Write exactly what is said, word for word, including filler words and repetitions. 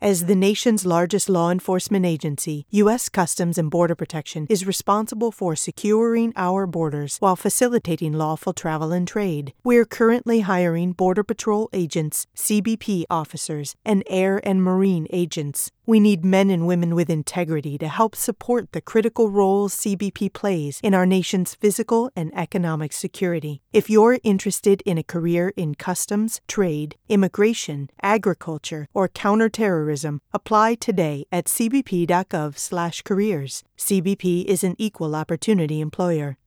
As the nation's largest law enforcement agency, U S Customs and Border Protection is responsible for securing our borders while facilitating lawful travel and trade. We're currently hiring Border Patrol agents, C B P officers, and air and marine agents. We need men and women with integrity to help support the critical roles C B P plays in our nation's physical and economic security. If you're interested in a career in customs, trade, immigration, agriculture, or counterterrorism, apply today at c b p dot gov slash careers. C B P is an equal opportunity employer.